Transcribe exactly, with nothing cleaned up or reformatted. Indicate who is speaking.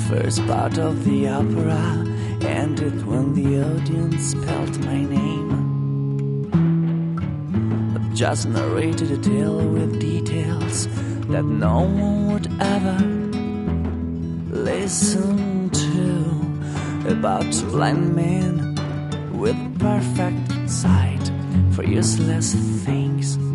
Speaker 1: first part of the opera ended when the audience spelled my name. I've just narrated a tale with details that no one would ever listen to, about a blind man with perfect sight for useless things.